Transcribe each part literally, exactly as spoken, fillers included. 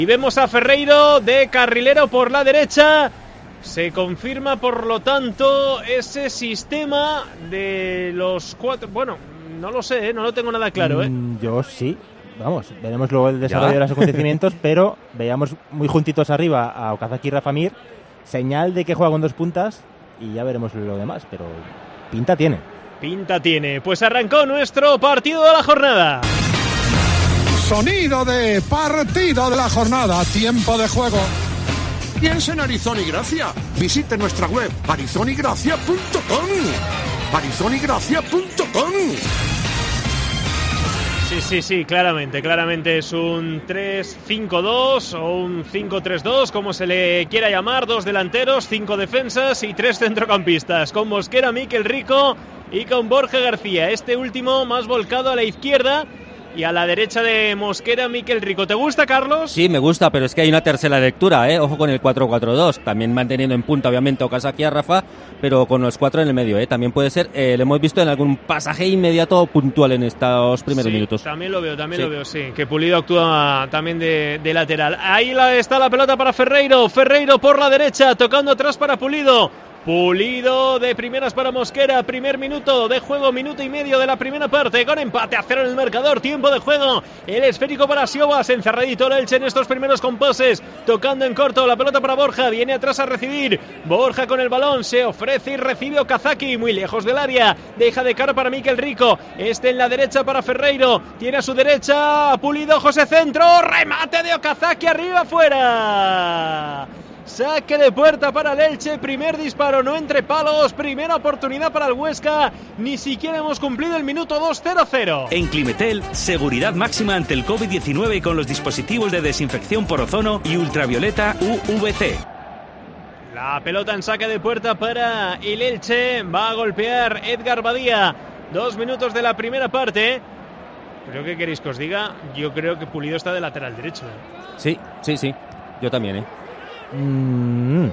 Y vemos a Ferreiro de carrilero por la derecha. Se confirma, por lo tanto, ese sistema de los cuatro... Bueno, no lo sé, ¿eh? No lo tengo nada claro, ¿eh? Mm, yo sí. Vamos, veremos luego el desarrollo ¿Ya? de los acontecimientos, pero veíamos muy juntitos arriba a Okazaki y Rafa Mir, señal de que juega con dos puntas, y ya veremos lo demás, pero pinta tiene. Pinta tiene. Pues arrancó nuestro partido de la jornada. Sonido de partido de la jornada, tiempo de juego. Piensa en Arizona y Gracia. Visite nuestra web arizona y gracia punto com. arizona y gracia punto com. Sí, sí, sí, claramente, claramente es un tres cinco dos o un cinco tres dos, como se le quiera llamar, dos delanteros, cinco defensas y tres centrocampistas, con Mosquera, Mikel Rico y con Borja García, este último más volcado a la izquierda. Y a la derecha de Mosquera, Mikel Rico. ¿Te gusta, Carlos? Sí, me gusta, pero es que hay una tercera lectura, ¿eh? Ojo con el cuatro cuatro dos. También manteniendo en punta, obviamente, Okazaki a Rafa, pero con los cuatro en el medio, ¿eh? También puede ser, eh, lo hemos visto en algún pasaje inmediato puntual en estos primeros sí, minutos. También lo veo, también sí. lo veo, sí. Que Pulido actúa también de, de lateral. Ahí la, está la pelota para Ferreiro. Ferreiro por la derecha, tocando atrás para Pulido. Pulido de primeras para Mosquera, primer minuto de juego, minuto y medio de la primera parte, con empate a cero en el marcador, tiempo de juego, el esférico para Siobas, encerradito el Elche en estos primeros compases, tocando en corto, la pelota para Borja, viene atrás a recibir, Borja con el balón, se ofrece y recibe Okazaki, muy lejos del área, deja de cara para Mikel Rico, este en la derecha para Ferreiro, tiene a su derecha Pulido, José Centro, remate de Okazaki, arriba, fuera. Saque de puerta para el Elche, primer disparo, no entre palos, primera oportunidad para el Huesca, ni siquiera hemos cumplido el minuto dos, cero cero. En Climetel, seguridad máxima ante el covid diecinueve con los dispositivos de desinfección por ozono y ultravioleta U V C. La pelota en saque de puerta para el Elche, va a golpear Edgar Badía, dos minutos de la primera parte. ¿Pero qué queréis que os diga? Yo creo que Pulido está de lateral derecho, ¿eh? Sí, sí, sí, yo también, ¿eh? Mm.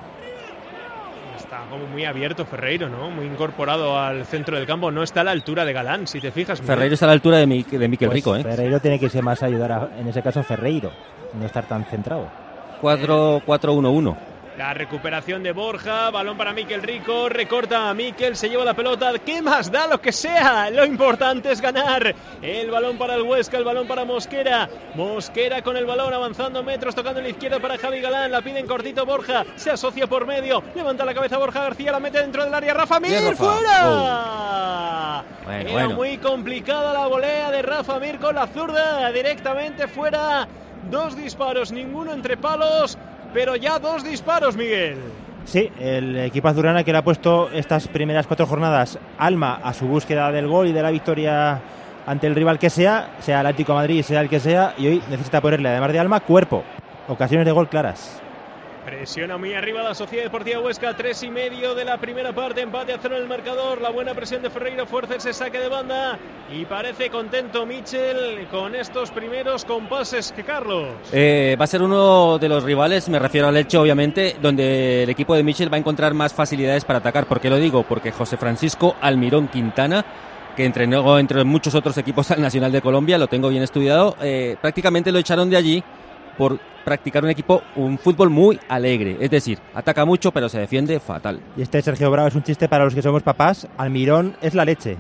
Está como muy abierto Ferreiro, ¿no? Muy incorporado al centro del campo. No está a la altura de Galán, si te fijas. Ferreiro Miguel. Está a la altura de, Mi, de Mikel pues Rico, ¿eh? Ferreiro tiene que irse más a ayudar, a, en ese caso, a Ferreiro. No estar tan centrado. cuatro cuatro uno uno. La recuperación de Borja, balón para Mikel Rico, recorta a Mikel, se lleva la pelota, ¿qué más da? Lo que sea, lo importante es ganar. El balón para el Huesca, el balón para Mosquera, Mosquera con el balón avanzando metros, tocando en la izquierda para Javi Galán, la pide en cortito Borja, se asocia por medio, levanta la cabeza Borja García, la mete dentro del área, Rafa Mir, Rafa. ¡Fuera! Oh. Bueno, Era bueno. muy complicada la volea de Rafa Mir con la zurda, directamente fuera, dos disparos, ninguno entre palos, pero ya dos disparos, Miguel. Sí, el equipo azulgrana que le ha puesto estas primeras cuatro jornadas alma a su búsqueda del gol y de la victoria ante el rival que sea, sea el Atlético de Madrid, sea el que sea, y hoy necesita ponerle, además de alma, cuerpo, ocasiones de gol claras. Presiona muy arriba la Sociedad Deportiva Huesca, tres y medio de la primera parte, empate a cero en el marcador, la buena presión de Ferreiro, fuerza ese saque de banda y parece contento Michel con estos primeros compases. Que Carlos eh, va a ser uno de los rivales, me refiero al Elche obviamente, donde el equipo de Michel va a encontrar más facilidades para atacar. ¿Por qué lo digo? Porque José Francisco Almirón Quintana, que entrenó entre muchos otros equipos al Nacional de Colombia, lo tengo bien estudiado, eh, prácticamente lo echaron de allí por practicar un equipo, un fútbol muy alegre, es decir, ataca mucho pero se defiende fatal. Y este Sergio Bravo es un chiste para los que somos papás, Almirón es la leche.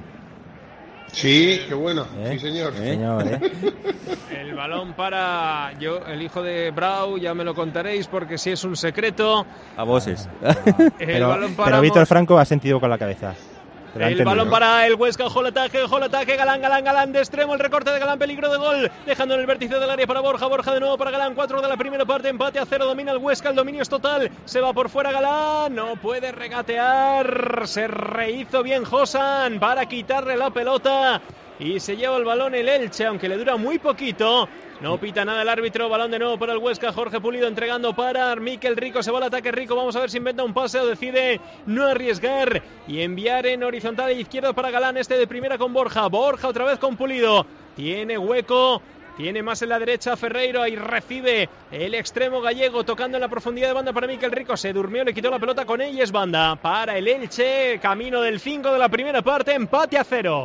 Sí, qué bueno, ¿Eh? sí señor. ¿Eh? señor ¿eh? El balón para yo, el hijo de Brau, ya me lo contaréis porque si es un secreto. A voces. No, no. Pero, pero Víctor Franco ha sentido con la cabeza. El balón para el Huesca, ojo el ataque, ojo el ataque, Galán, Galán, Galán de extremo, el recorte de Galán, peligro de gol, dejando en el vértice del área para Borja, Borja de nuevo para Galán, cuatro de la primera parte, empate a cero, domina el Huesca, el dominio es total, se va por fuera Galán, no puede regatear, se rehizo bien Josan para quitarle la pelota y se lleva el balón el Elche, aunque le dura muy poquito. No pita nada el árbitro, balón de nuevo para el Huesca, Jorge Pulido entregando para Mikel Rico, se va al ataque Rico, vamos a ver si inventa un pase o decide no arriesgar y enviar en horizontal e izquierda para Galán, este de primera con Borja, Borja otra vez con Pulido, tiene hueco, tiene más en la derecha Ferreiro y recibe el extremo gallego tocando en la profundidad de banda para Mikel Rico, se durmió, le quitó la pelota con ella, es banda para el Elche, camino del cinco de la primera parte, empate a cero.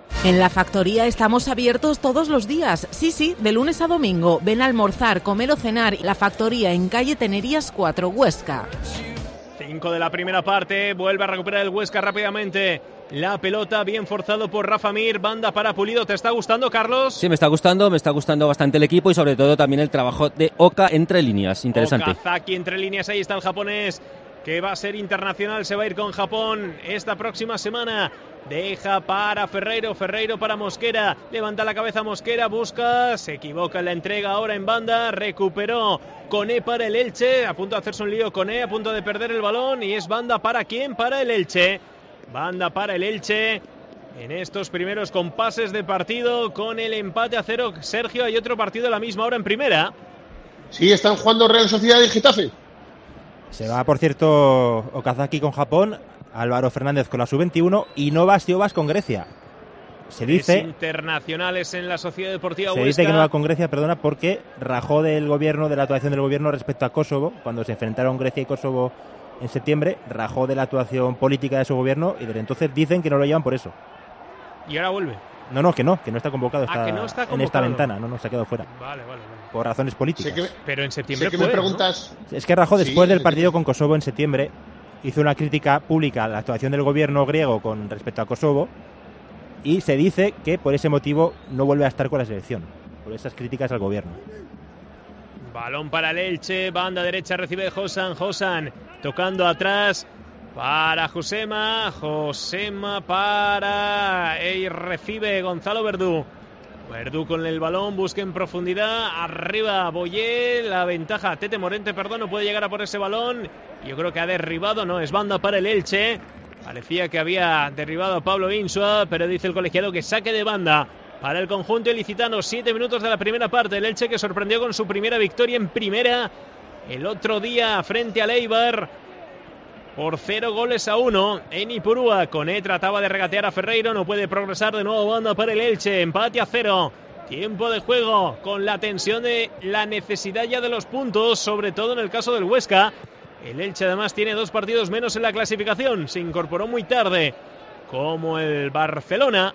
En la factoría estamos abiertos todos los días. Sí, sí, de lunes a domingo. Ven a almorzar, comer o cenar. La factoría en calle Tenerías cuatro, Huesca. cinco de la primera parte, vuelve a recuperar el Huesca rápidamente. La pelota bien forzado por Rafa Mir, banda para Pulido. ¿Te está gustando, Carlos? Sí, me está gustando, me está gustando bastante el equipo y sobre todo también el trabajo de Oka entre líneas. Interesante. Okazaki entre líneas, ahí está el japonés que va a ser internacional, se va a ir con Japón esta próxima semana. Deja para Ferreiro, Ferreiro para Mosquera, levanta la cabeza Mosquera, busca, se equivoca en la entrega ahora en banda, recuperó Koné para el Elche, a punto de hacerse un lío Koné, a punto de perder el balón y es banda para quién, para el Elche, banda para el Elche en estos primeros compases de partido con el empate a cero. Sergio, hay otro partido a la misma hora en primera. Sí, están jugando Real Sociedad y Getafe. Se va, por cierto, Okazaki con Japón, Álvaro Fernández con la sub veintiuno y Novas Tiovas con Grecia. Se dice... internacionales en la Sociedad Deportiva Se Huesca. dice que no va con Grecia, perdona, porque rajó del gobierno, de la actuación del gobierno respecto a Kosovo, cuando se enfrentaron Grecia y Kosovo en septiembre, rajó de la actuación política de su gobierno y desde entonces dicen que no lo llevan por eso. Y ahora vuelve. No, no, que no, que no está convocado, está, ah, que no está convocado en esta ventana, no, no, se ha quedado fuera. Vale, vale, vale. Por razones políticas. Sé que, Pero en septiembre sé que fue, me preguntas... ¿no? Es que rajó después sí, del partido que... con Kosovo en septiembre, hizo una crítica pública a la actuación del gobierno griego con respecto a Kosovo y se dice que por ese motivo no vuelve a estar con la selección, por esas críticas al gobierno. Balón para el Elche, banda derecha recibe Josan, Josan tocando atrás para Josema, Josema para y recibe Gonzalo Verdú. Verdú con el balón, busca en profundidad, arriba Boyé, la ventaja, Tete Morente, perdón, no puede llegar a por ese balón, yo creo que ha derribado, no, es banda para el Elche, parecía que había derribado a Pablo Insua, pero dice el colegiado que saque de banda para el conjunto ilicitano. Siete minutos de la primera parte, el Elche que sorprendió con su primera victoria en primera el otro día frente al Eibar por cero goles a uno en Ipurúa. Koné trataba de regatear a Ferreiro, no puede progresar, de nuevo banda para el Elche, empate a cero, tiempo de juego con la tensión de la necesidad ya de los puntos, sobre todo en el caso del Huesca. El Elche además tiene dos partidos menos en la clasificación, se incorporó muy tarde como el Barcelona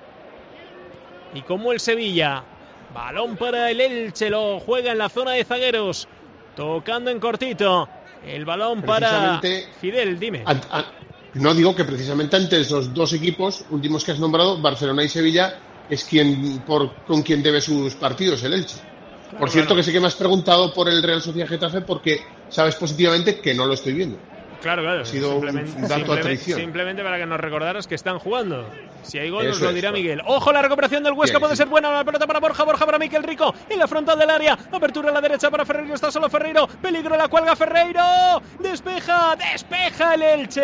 y como el Sevilla. Balón para el Elche, lo juega en la zona de zagueros, tocando en cortito. El balón para Fidel, dime. An, an, no digo que precisamente ante esos dos equipos últimos que has nombrado, Barcelona y Sevilla, es quien por con quien debe sus partidos, el Elche. Claro, por cierto, claro. Que sé que me has preguntado por el Real Sociedad Getafe porque sabes positivamente que no lo estoy viendo. Claro, claro. Ha sido simplemente, un dato simplemente, a traición. Simplemente para que nos recordaras que están jugando. Si hay gol, nos Eso lo es, dirá claro. Miguel. Ojo, la recuperación del Huesca Bien, puede sí. ser buena. La pelota para Borja, Borja para Miquel Rico. En la frontal del área. Apertura a la derecha para Ferreiro. Está solo Ferreiro. Peligro, la cuelga Ferreiro. Despeja, despeja el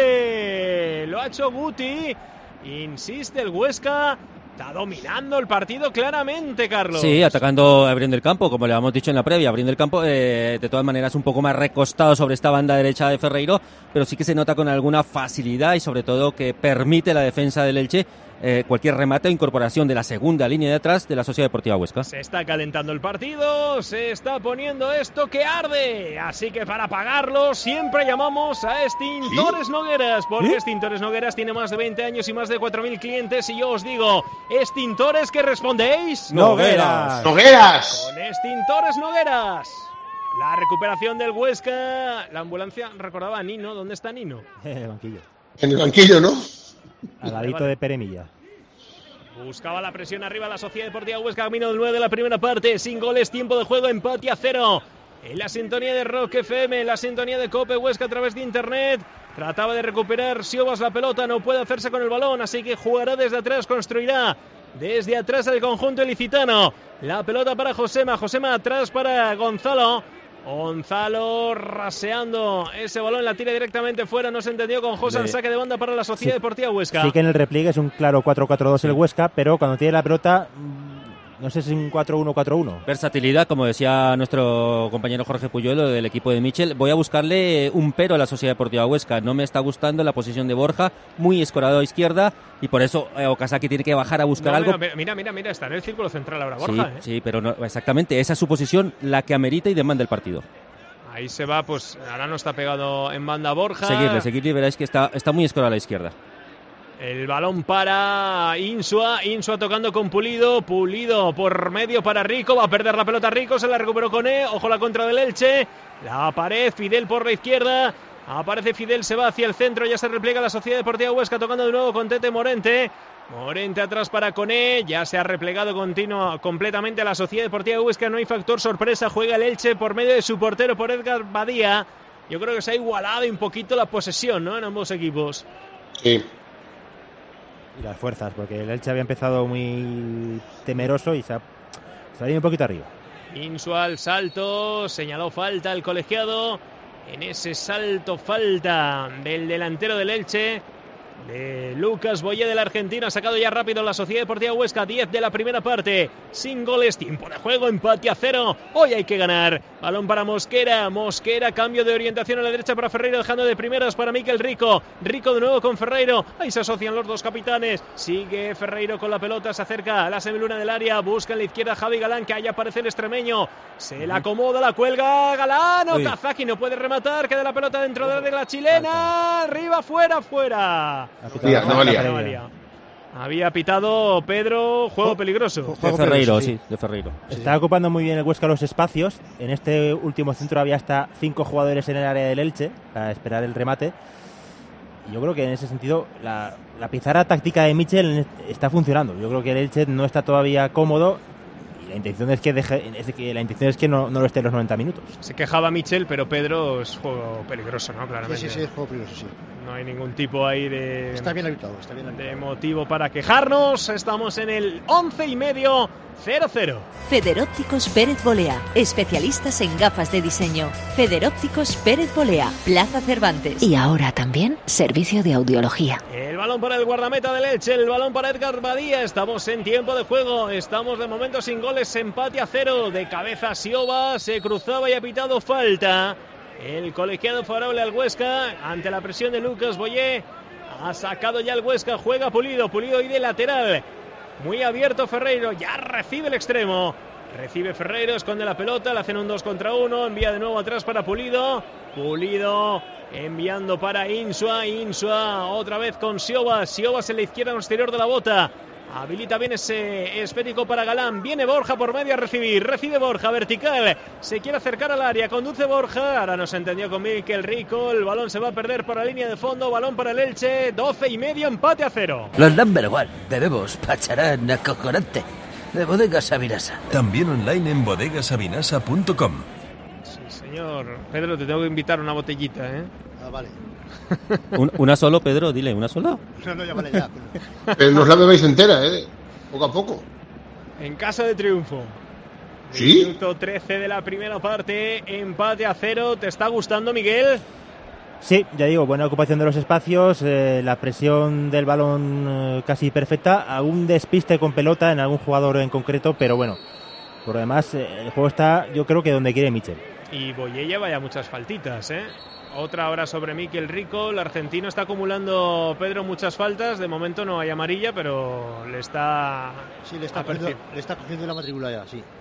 Elche. Lo ha hecho Guti. Insiste el Huesca. Está dominando el partido claramente, Carlos. Sí, atacando, abriendo el campo, como le habíamos dicho en la previa, abriendo el campo, eh, de todas maneras un poco más recostado sobre esta banda derecha de Ferreiro, pero sí que se nota con alguna facilidad y sobre todo que permite la defensa del Elche eh, cualquier remate o incorporación de la segunda línea de atrás de la Sociedad Deportiva Huesca. Se está calentando el partido, se está poniendo esto que arde, así que para apagarlo siempre llamamos a Extintores ¿Sí? Nogueras, porque ¿Sí? Extintores Nogueras tiene más de veinte años y más de cuatro mil clientes y yo os digo, extintores que respondéis, Nogueras. Nogueras. Con Extintores Nogueras. La recuperación del Huesca, la ambulancia recordaba a Nino, ¿dónde está Nino? En el banquillo. En el banquillo, ¿no? Al ladito de Peremilla. Buscaba la presión arriba la Sociedad Deportiva Huesca, camino del nueve de la primera parte, sin goles, tiempo de juego, empate a cero. En la sintonía de Rock F M, en la sintonía de Cope Huesca a través de internet. Trataba de recuperar Siobas la pelota, no puede hacerse con el balón, así que jugará desde atrás, construirá desde atrás el conjunto ilicitano. La pelota para Josema, Josema atrás para Gonzalo. Gonzalo raseando ese balón, la tira directamente fuera, no se entendió con Josan, saque de banda para la Sociedad sí, Deportiva Huesca. Sí que en el repliegue es un claro cuatro cuatro dos el Huesca, pero cuando tiene la pelota, no sé si es un cuatro uno cuatro uno. Versatilidad, como decía nuestro compañero Jorge Puyuelo del equipo de Michel. Voy a buscarle un pero a la Sociedad Deportiva Huesca. No me está gustando la posición de Borja, muy escorado a izquierda, y por eso eh, Okazaki tiene que bajar a buscar no, algo. Mira, mira, mira, mira, está en el círculo central ahora Borja. Sí, ¿eh? sí, pero no, exactamente, esa es su posición la que amerita y demanda el partido. Ahí se va, pues ahora no está pegado en banda Borja. Seguirle, seguirle, veréis que está, está muy escorado a la izquierda. El balón para Insua, Insua tocando con Pulido, Pulido por medio para Rico, va a perder la pelota Rico, se la recuperó Koné, ojo la contra del Elche, la pared, Fidel por la izquierda, aparece Fidel, se va hacia el centro, ya se repliega la Sociedad Deportiva Huesca tocando de nuevo con Tete Morente, Morente atrás para Koné, ya se ha replegado continuo, completamente a la Sociedad Deportiva Huesca, no hay factor sorpresa, juega el Elche por medio de su portero, por Edgar Badía, yo creo que se ha igualado un poquito la posesión, ¿no?, en ambos equipos. Sí. Y las fuerzas, porque el Elche había empezado muy temeroso y se ha, se ha ido un poquito arriba. Insua al salto, señaló falta el colegiado, en ese salto falta del delantero del Elche, de Lucas Boyé del argentino, ha sacado ya rápido la Sociedad Deportiva Huesca, diez de la primera parte, sin goles, tiempo de juego, empate a cero, hoy hay que ganar, balón para Mosquera, Mosquera, cambio de orientación a la derecha para Ferreiro, dejando de primeras para Mikel Rico, Rico de nuevo con Ferreiro, ahí se asocian los dos capitanes, sigue Ferreiro con la pelota, se acerca a la semiluna del área, busca en la izquierda Javi Galán, que ahí aparece el extremeño, se la acomoda, la cuelga Galán, o Kazaki no puede rematar, queda la pelota dentro de la chilena, arriba, fuera, fuera. Valía, no valía. No valía. Había pitado Pedro, juego peligroso. De Ferreiro, sí, de Ferreiro. Está ocupando muy bien el Huesca los espacios. En este último centro había hasta cinco jugadores en el área del Elche para esperar el remate. Y yo creo que en ese sentido la, la pizarra táctica de Michel está funcionando. Yo creo que el Elche no está todavía cómodo. La intención es que deje, es que la intención es que no, no lo esté en los noventa minutos. Se quejaba Michel, pero Pedro es juego peligroso, ¿no? Claramente. Sí, sí, sí, es juego peligroso, sí. No hay ningún tipo ahí de... Está bien habitado, está bien habitado. De motivo para quejarnos. Estamos en el once y medio, cero cero. Federópticos Pérez Bolea, especialistas en gafas de diseño. Federópticos Pérez Bolea, Plaza Cervantes. Y ahora también servicio de audiología. El balón para el guardameta del Elche, el balón para Edgar Badía. Estamos en tiempo de juego, estamos de momento sin goles, empate a cero. De cabeza Sioba, se cruzaba y ha pitado falta. El colegiado favorable al Huesca ante la presión de Lucas Boyé. Ha sacado ya el Huesca, juega Pulido, Pulido y de lateral. Muy abierto Ferreiro, ya recibe el extremo. Recibe Ferreiro, esconde la pelota, le hacen un dos contra uno, envía de nuevo atrás para Pulido. Pulido enviando para Insua, Insua otra vez con Sioba, Sioba en la izquierda exterior de la bota. Habilita bien ese esférico para Galán. Viene Borja por medio a recibir. Recibe Borja, vertical. Se quiere acercar al área. Conduce Borja. Ahora no se entendió con Mikel Rico. El balón se va a perder por la línea de fondo. Balón para el Elche. doce y medio, empate a cero. Los number one. Bebemos pacharán acojonante. De Bodegas Sabinasa. También online en bodegas sabinasa punto com. Sí, señor. Pedro, te tengo que invitar una botellita, ¿eh? Ah, vale. Un, ¿Una solo, Pedro? Dile, ¿una sola? No, no, ya vale ya. Pero no os la bebéis entera, ¿eh? Poco a poco. En casa de triunfo. ¿Sí? Minuto trece de la primera parte, empate a cero. ¿Te está gustando, Miguel? Sí, ya digo, buena ocupación de los espacios, eh, la presión del balón eh, casi perfecta, algún despiste con pelota en algún jugador en concreto, pero bueno, por lo demás eh, el juego está, yo creo que donde quiere Michel. Y Boyé lleva ya muchas faltitas, ¿eh? Otra hora sobre Mikel Rico. El argentino está acumulando, Pedro, muchas faltas. De momento no hay amarilla, pero le está... Sí, le está, cogiendo, le está cogiendo la matrícula ya, sí.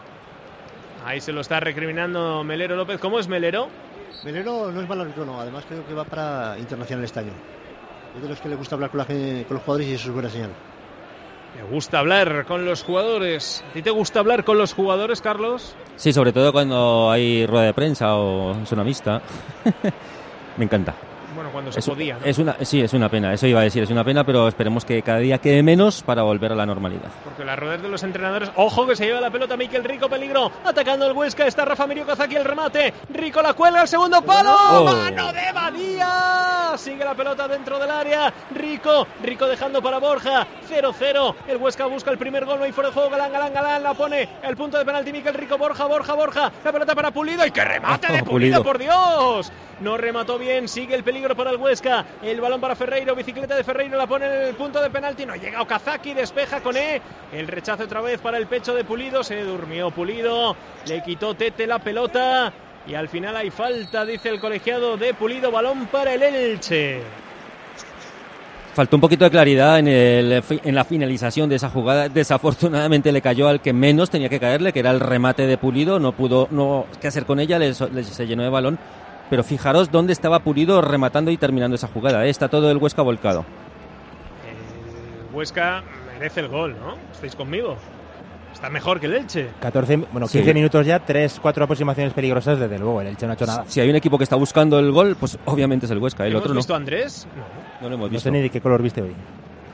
Ahí se lo está recriminando Melero López. ¿Cómo es Melero? Melero no es mal árbitro, no. Además creo que va para internacional este año. Es de los que le gusta hablar con, la gente, con los jugadores y eso es buena señal. Me gusta hablar con los jugadores. ¿A ti te gusta hablar con los jugadores, Carlos? Sí, sobre todo cuando hay rueda de prensa o es una mixta. Me encanta. Bueno, cuando se es, podía, ¿no? Es una, sí, es una pena, eso iba a decir, es una pena, pero esperemos que cada día quede menos para volver a la normalidad. Porque las ruedas de los entrenadores, ojo que se lleva la pelota Mikel Rico, peligro, atacando el Huesca, está Rafa Mirio Kazaki, el remate, Rico la cuelga, el segundo palo, oh. Mano de Badía, sigue la pelota dentro del área, Rico, Rico dejando para Borja, cero cero, el Huesca busca el primer gol, no hay fuera de juego, Galán, Galán, Galán, la pone, el punto de penalti, Mikel Rico, Borja, Borja, Borja, la pelota para Pulido, y que remate oh, de Pulido, Pulido, por Dios, no remató bien, sigue el peligro para el Huesca, el balón para Ferreiro, bicicleta de Ferreiro, la pone en el punto de penalti, no llega Okazaki, despeja con E, el rechazo otra vez para el pecho de Pulido, se durmió Pulido, le quitó Tete la pelota y al final hay falta, dice el colegiado de Pulido, balón para el Elche. Faltó un poquito de claridad en, el, en la finalización de esa jugada, desafortunadamente le cayó al que menos tenía que caerle, que era el remate de Pulido, no pudo no qué hacer con ella, le, le, se llenó de balón. Pero fijaros dónde estaba Pulido rematando y terminando esa jugada, ¿eh? Está todo el Huesca volcado. Huesca merece el gol, ¿no? ¿Estáis conmigo? Está mejor que el Elche. catorce, bueno, quince sí. minutos ya, tres, cuatro aproximaciones peligrosas, desde luego. El Elche no ha hecho nada. Si hay un equipo que está buscando el gol, pues obviamente es el Huesca. El ¿Hemos otro visto no. a Andrés? No, no lo hemos no visto. No sé ni de qué color viste hoy.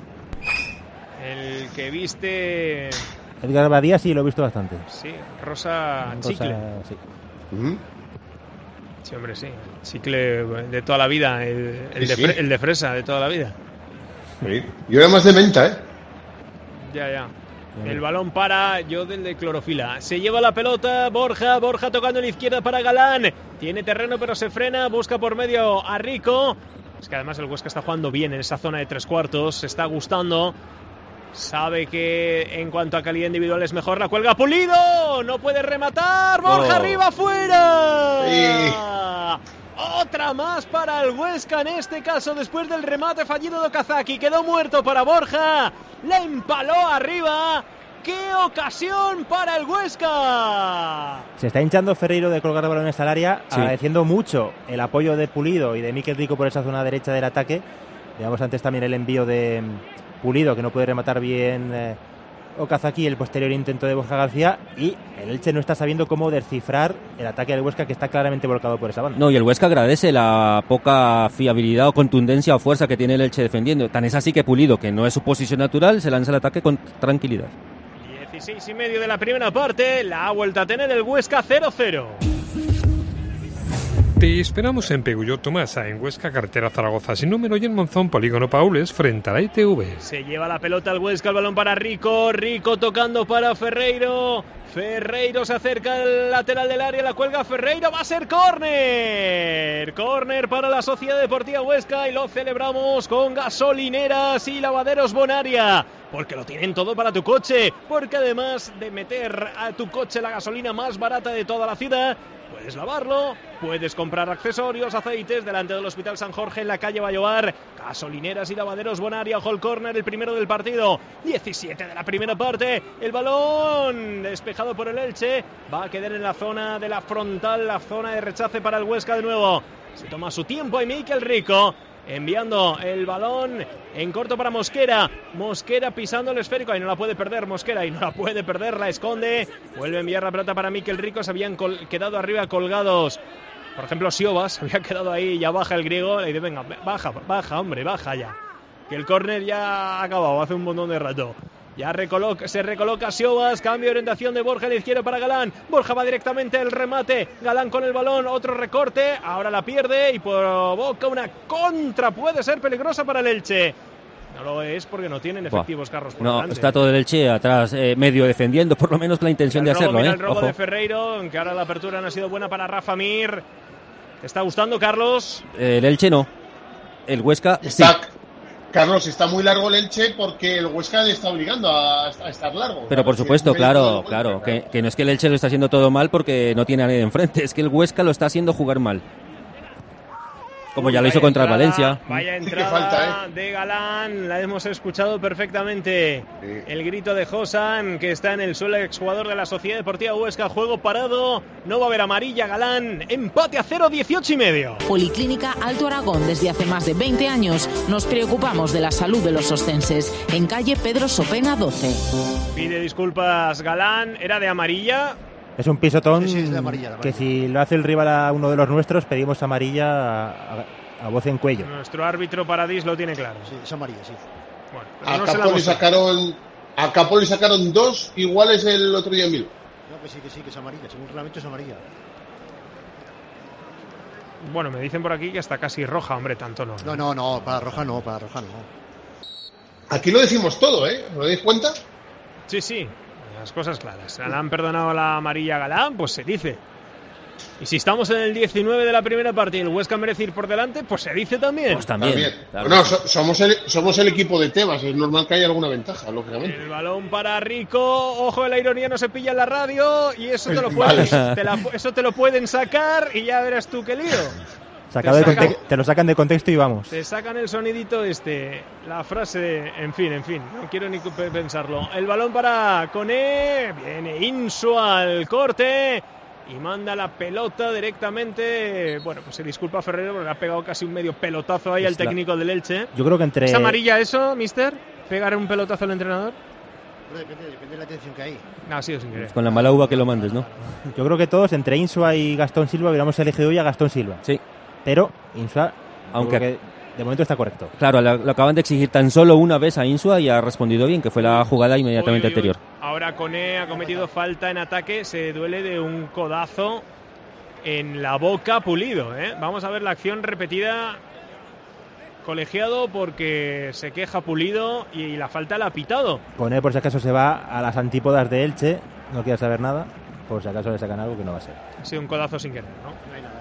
El que viste... Edgar Badía sí lo he visto bastante. Sí, rosa, rosa chicle. Sí. Uh-huh. Sí, hombre, sí. Chicle de toda la vida. El, el, sí, de, fre- sí. el de fresa de toda la vida. Sí. Yo era más de menta, ¿eh? Ya, ya. El balón para yo del de clorofila. Se lleva la pelota Borja. Borja tocando en la izquierda para Galán. Tiene terreno pero se frena. Busca por medio a Rico. Es que además el Huesca está jugando bien en esa zona de tres cuartos. Se está gustando. Sabe que en cuanto a calidad individual es mejor. La cuelga Pulido. No puede rematar. Borja oh. arriba afuera. Sí. Otra más para el Huesca en este caso después del remate fallido de Okazaki. Quedó muerto para Borja. La empaló arriba. ¡Qué ocasión para el Huesca! Se está hinchando Ferreiro de colgar balones al área, sí. agradeciendo mucho el apoyo de Pulido y de Mikel Rico por esa zona derecha del ataque. Veamos antes también el envío de Pulido, que no puede rematar bien eh, Okazaki, el posterior intento de Borja García, y el Elche no está sabiendo cómo descifrar el ataque del Huesca, que está claramente volcado por esa banda. No, y el Huesca agradece la poca fiabilidad o contundencia o fuerza que tiene el Elche defendiendo. Tan es así que Pulido, que no es su posición natural, se lanza al ataque con tranquilidad. dieciséis y medio de la primera parte, la ha vuelto a tener el Huesca cero cero. Te esperamos en Peugeot Tomasa, en Huesca, carretera Zaragoza sin número, y en Monzón, polígono Paules, frente a la I T V. Se lleva la pelota al Huesca, el balón para Rico, Rico tocando para Ferreiro, Ferreiro se acerca al lateral del área, la cuelga Ferreiro, va a ser córner, córner para la Sociedad Deportiva Huesca y lo celebramos con gasolineras y lavaderos Bonaria. Porque lo tienen todo para tu coche, porque además de meter a tu coche la gasolina más barata de toda la ciudad, puedes lavarlo, puedes comprar accesorios, aceites delante del Hospital San Jorge en la calle Vallovar. Gasolineras y lavaderos Bonaria, Hall Corner, el primero del partido, diecisiete de la primera parte, el balón despejado por el Elche, va a quedar en la zona de la frontal, la zona de rechace para el Huesca de nuevo. Se toma su tiempo y Mikel Rico enviando el balón en corto para Mosquera. Mosquera pisando el esférico. Ahí no la puede perder Mosquera. Ahí no la puede perder. La esconde. Vuelve a enviar la pelota para Mikel Rico. Se habían col- quedado arriba colgados. Por ejemplo, Siobas. Había quedado ahí. Ya baja el griego. Le dice, venga, baja, baja, hombre, baja ya. Que el córner ya ha acabado hace un montón de rato. Ya recoloca, se recoloca Siobas, cambio de orientación de Borja a la izquierda para Galán. Borja va directamente al remate. Galán con el balón, otro recorte. Ahora la pierde y provoca una contra. Puede ser peligrosa para el Elche. No lo es porque no tienen efectivos carros por No, delante. está todo el Elche atrás, eh, medio defendiendo, por lo menos con la intención de hacerlo. Mira ¿eh? el robo Ojo. de Ferreiro, aunque ahora la apertura no ha sido buena para Rafa Mir. ¿Te está gustando, Carlos? El Elche no. El Huesca está, sí. Carlos, está muy largo el Elche porque el Huesca le está obligando a, a estar largo. Pero por supuesto, claro, claro, que, que no es que el Elche lo está haciendo todo mal porque no tiene a nadie enfrente, es que el Huesca lo está haciendo jugar mal. Como ya lo hizo contra el Valencia. Vaya entrada sí falta, ¿eh? de Galán, la hemos escuchado perfectamente. Sí. El grito de Josan, que está en el suelo, exjugador de la Sociedad Deportiva Huesca. Juego parado, no va a haber amarilla. Galán, empate a cero, dieciocho y medio. Policlínica Alto Aragón, desde hace más de veinte años nos preocupamos de la salud de los ostenses. En calle Pedro Sopena doce. Pide disculpas Galán, era de amarilla. Es un pisotón sí, sí, de amarilla, de amarilla. Que si lo hace el rival a uno de los nuestros, pedimos amarilla a, a, a voz en cuello. Nuestro árbitro Paradís lo tiene claro. Sí, es amarilla, sí. Bueno, a, no Capo le sacaron, a Capo le sacaron dos iguales el otro día en Bilbao. No, que sí, que sí, que es amarilla. Según el reglamento es amarilla. Bueno, me dicen por aquí que está casi roja, hombre, tanto no. No, no, no, para roja no, para roja no. Aquí lo decimos todo, ¿eh? ¿Os dais cuenta? Sí, sí. Las cosas claras. ¿Le han perdonado la amarilla a Galán? Pues se dice. Y si estamos en el diecinueve de la primera parte y el Huesca merece ir por delante, pues se dice también. Pues también. también. Claro. Bueno, so, somos, el, somos el equipo de Tebas, es normal que haya alguna ventaja, lógicamente. El balón para Rico, ojo de la ironía, no se pilla en la radio y eso te lo pueden, vale. te la, eso te lo pueden sacar y ya verás tú qué lío. Sacado te, sacan, te lo sacan de contexto y vamos. Te sacan el sonidito este, la frase, en fin, en fin, no quiero ni pensarlo. El balón para Koné, viene Insua al corte y manda la pelota directamente. Bueno, pues se disculpa Ferreiro porque le ha pegado casi un medio pelotazo ahí es al técnico la... del Elche. Yo creo que entre... ¿Es amarilla eso, mister? pegar un pelotazo al entrenador? No, depende, depende de la atención que hay. No, ha sido sin querer. Con la mala uva que lo mandes, ¿no? Yo creo que todos, entre Insua y Gastón Silva, hubiéramos elegido hoy a Gastón Silva. Sí. Pero Insua, aunque que de momento está correcto. Claro, lo, lo acaban de exigir tan solo una vez a Insua y ha respondido bien, que fue la jugada inmediatamente uy, uy, uy. anterior. Ahora Koné ha cometido falta en ataque, se duele de un codazo en la boca Pulido, ¿eh? Vamos a ver la acción repetida. Colegiado porque se queja Pulido y la falta la ha pitado. Koné, por si acaso, se va a las antípodas de Elche, no quiere saber nada, por si acaso le sacan algo que no va a ser. Ha sido un codazo sin querer, ¿no? No hay nada.